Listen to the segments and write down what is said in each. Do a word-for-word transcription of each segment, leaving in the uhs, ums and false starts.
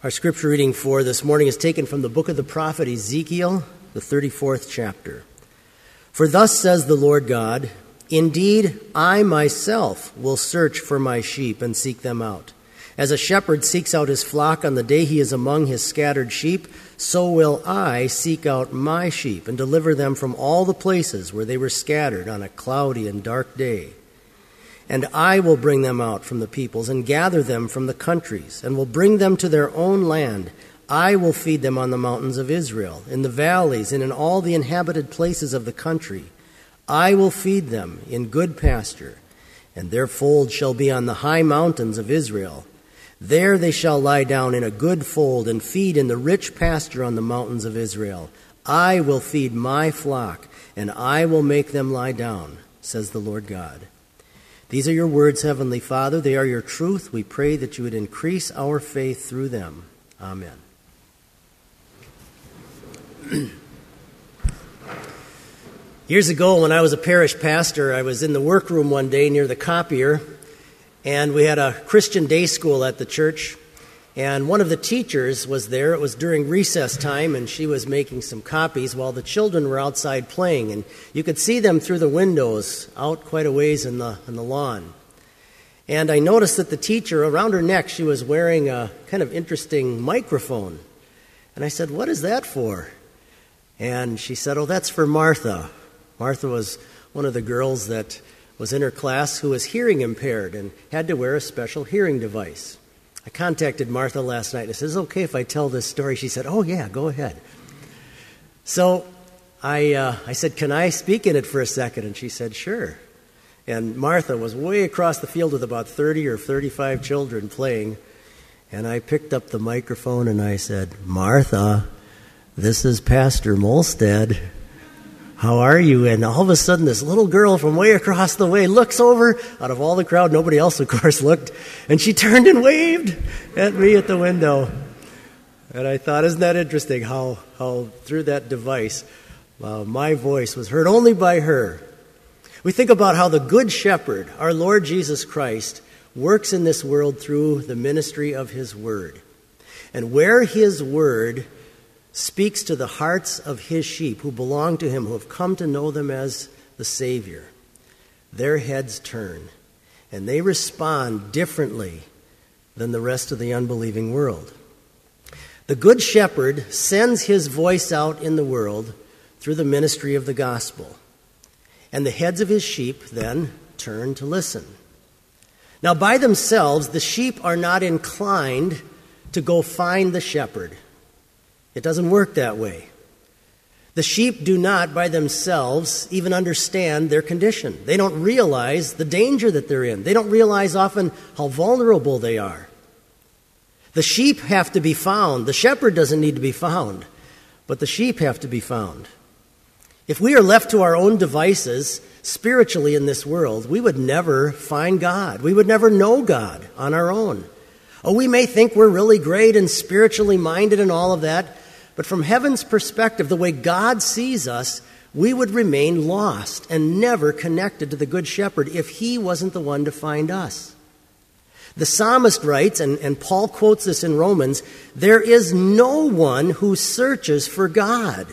Our scripture reading for this morning is taken from the book of the prophet Ezekiel, the thirty-fourth chapter. For thus says the Lord God, indeed, I myself will search for my sheep and seek them out. As a shepherd seeks out his flock on the day he is among his scattered sheep, so will I seek out my sheep and deliver them from all the places where they were scattered on a cloudy and dark day. And I will bring them out from the peoples and gather them from the countries, and will bring them to their own land. I will feed them on the mountains of Israel, in the valleys, and in all the inhabited places of the country. I will feed them in good pasture, and their fold shall be on the high mountains of Israel. There they shall lie down in a good fold and feed in the rich pasture on the mountains of Israel. I will feed my flock, and I will make them lie down, says the Lord God. These are your words, Heavenly Father. They are your truth. We pray that you would increase our faith through them. Amen. Years ago, when I was a parish pastor, I was in the workroom one day near the copier, and we had a Christian day school at the church, and one of the teachers was there. It was during recess time, and she was making some copies while the children were outside playing, and you could see them through the windows out quite a ways in the, in the lawn. And I noticed that the teacher, around her neck, she was wearing a kind of interesting microphone. And I said, "What is that for?" And she said, "Oh, that's for Martha." Martha was one of the girls that was in her class who was hearing impaired and had to wear a special hearing device. I contacted Martha last night and I said, "Is it okay if I tell this story?" She said, "Oh, yeah, go ahead." So I uh, I said, "Can I speak in it for a second?" And she said, "Sure." And Martha was way across the field with about thirty or thirty-five children playing. And I picked up the microphone and I said, "Martha, this is Pastor Molstead. How are you?" And all of a sudden, this little girl from way across the way looks over. Out of all the crowd, nobody else, of course, looked. And she turned and waved at me at the window. And I thought, isn't that interesting how, how through that device, uh, my voice was heard only by her. We think about how the Good Shepherd, our Lord Jesus Christ, works in this world through the ministry of His Word. And where His Word speaks to the hearts of His sheep who belong to Him, who have come to know them as the Savior, their heads turn, and they respond differently than the rest of the unbelieving world. The Good Shepherd sends His voice out in the world through the ministry of the gospel, and the heads of His sheep then turn to listen. Now, by themselves, the sheep are not inclined to go find the shepherd. It doesn't work that way. The sheep do not, by themselves, even understand their condition. They don't realize the danger that they're in. They don't realize often how vulnerable they are. The sheep have to be found. The shepherd doesn't need to be found, but the sheep have to be found. If we are left to our own devices spiritually in this world, we would never find God. We would never know God on our own. Oh, we may think we're really great and spiritually minded and all of that, but from heaven's perspective, the way God sees us, we would remain lost and never connected to the Good Shepherd if He wasn't the one to find us. The psalmist writes, and, and Paul quotes this in Romans, "There is no one who searches for God.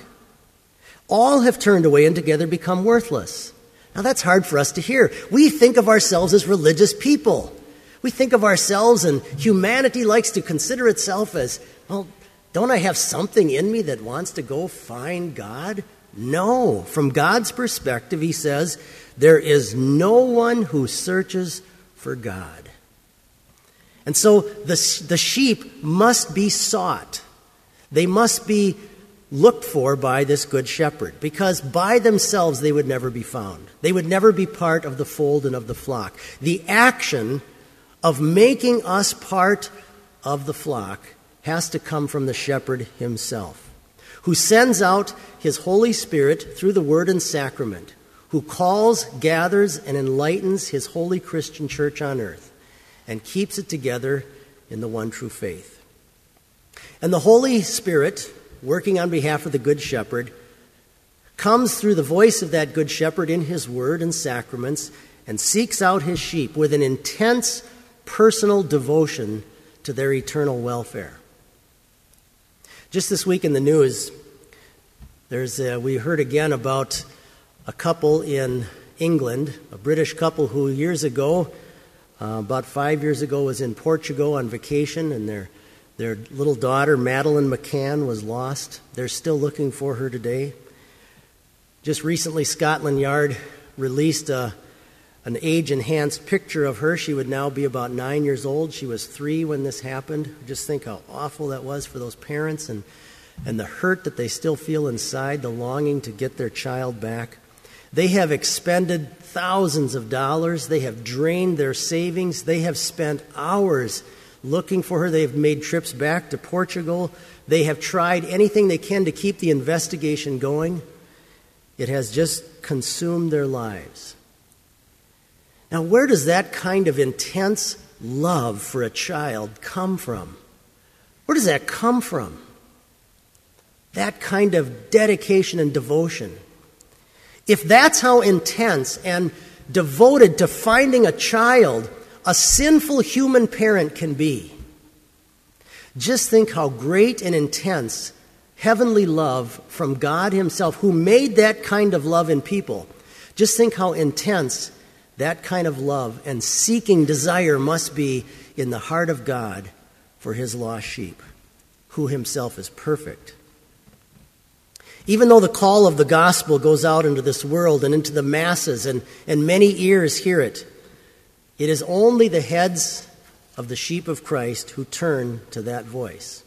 All have turned away and together become worthless." Now that's hard for us to hear. We think of ourselves as religious people. We think of ourselves, and humanity likes to consider itself as, well, don't I have something in me that wants to go find God? No. From God's perspective, He says, there is no one who searches for God. And so the, the sheep must be sought. They must be looked for by this Good Shepherd, because by themselves they would never be found. They would never be part of the fold and of the flock. The action of making us part of the flock has to come from the shepherd himself, who sends out His Holy Spirit through the Word and Sacrament, who calls, gathers, and enlightens His holy Christian church on earth, and keeps it together in the one true faith. And the Holy Spirit, working on behalf of the Good Shepherd, comes through the voice of that Good Shepherd in His Word and Sacraments, and seeks out His sheep with an intense personal devotion to their eternal welfare. Just this week in the news, there's a, we heard again about a couple in England, a British couple who years ago, uh, about five years ago, was in Portugal on vacation, and their their little daughter, Madeleine McCann, was lost. They're still looking for her today. Just recently, Scotland Yard released a, an age-enhanced picture of her. She would now be about nine years old. She was three when this happened. Just think how awful that was for those parents and, and the hurt that they still feel inside, the longing to get their child back. They have expended thousands of dollars. They have drained their savings. They have spent hours looking for her. They have made trips back to Portugal. They have tried anything they can to keep the investigation going. It has just consumed their lives. Now, where does that kind of intense love for a child come from? Where does that come from? That kind of dedication and devotion. If that's how intense and devoted to finding a child a sinful human parent can be, just think how great and intense heavenly love from God Himself, who made that kind of love in people. Just think how intense that kind of love and seeking desire must be in the heart of God for His lost sheep, who Himself is perfect. Even though the call of the gospel goes out into this world and into the masses, and, and many ears hear it, it is only the heads of the sheep of Christ who turn to that voice.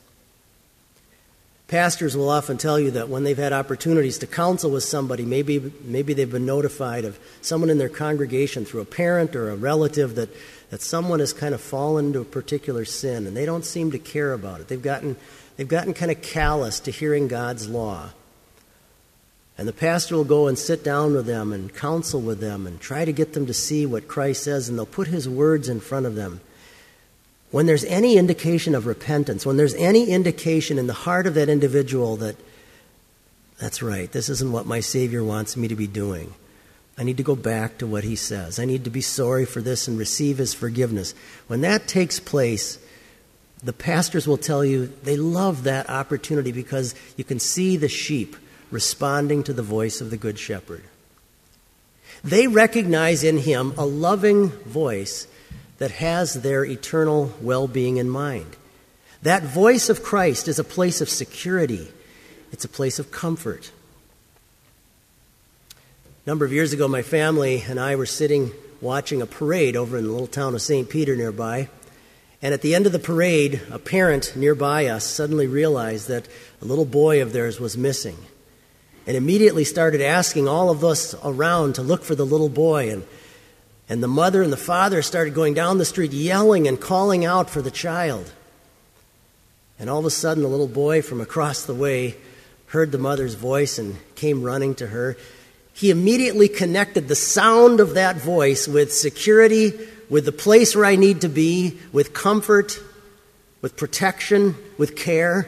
Pastors will often tell you that when they've had opportunities to counsel with somebody, maybe, maybe they've been notified of someone in their congregation through a parent or a relative that, that someone has kind of fallen into a particular sin, and they don't seem to care about it. They've gotten, they've gotten kind of callous to hearing God's law. And the pastor will go and sit down with them and counsel with them and try to get them to see what Christ says, and they'll put His words in front of them. When there's any indication of repentance, when there's any indication in the heart of that individual that, that's right, this isn't what my Savior wants me to be doing. I need to go back to what He says. I need to be sorry for this and receive His forgiveness. When that takes place, the pastors will tell you they love that opportunity because you can see the sheep responding to the voice of the Good Shepherd. They recognize in Him a loving voice that has their eternal well-being in mind. That voice of Christ is a place of security. It's a place of comfort. A number of years ago, my family and I were sitting watching a parade over in the little town of Saint Peter nearby. And at the end of the parade, a parent nearby us suddenly realized that a little boy of theirs was missing, and immediately started asking all of us around to look for the little boy. And, and the mother and the father started going down the street yelling and calling out for the child. And all of a sudden, the little boy from across the way heard the mother's voice and came running to her. He immediately connected the sound of that voice with security, with the place where I need to be, with comfort, with protection, with care.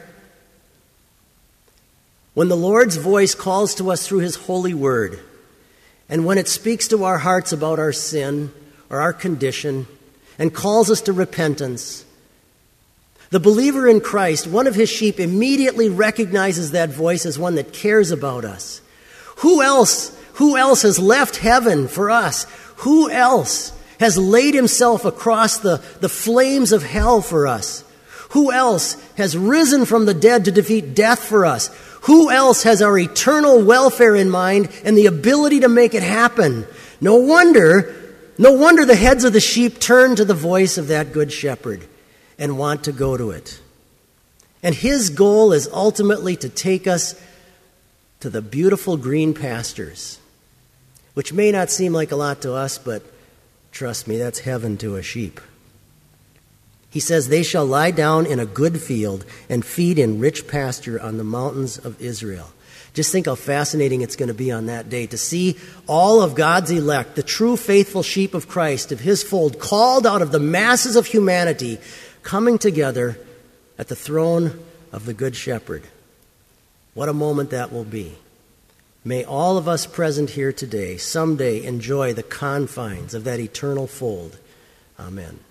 When the Lord's voice calls to us through His holy word, and when it speaks to our hearts about our sin or our condition and calls us to repentance, the believer in Christ, one of His sheep, immediately recognizes that voice as one that cares about us. Who else, who else has left heaven for us? Who else has laid Himself across the, the flames of hell for us? Who else has risen from the dead to defeat death for us? Who else has our eternal welfare in mind and the ability to make it happen? No wonder, no wonder the heads of the sheep turn to the voice of that Good Shepherd and want to go to it. And His goal is ultimately to take us to the beautiful green pastures, which may not seem like a lot to us, but trust me, that's heaven to a sheep. He says, they shall lie down in a good field and feed in rich pasture on the mountains of Israel. Just think how fascinating it's going to be on that day to see all of God's elect, the true faithful sheep of Christ, of His fold, called out of the masses of humanity, coming together at the throne of the Good Shepherd. What a moment that will be. May all of us present here today someday enjoy the confines of that eternal fold. Amen.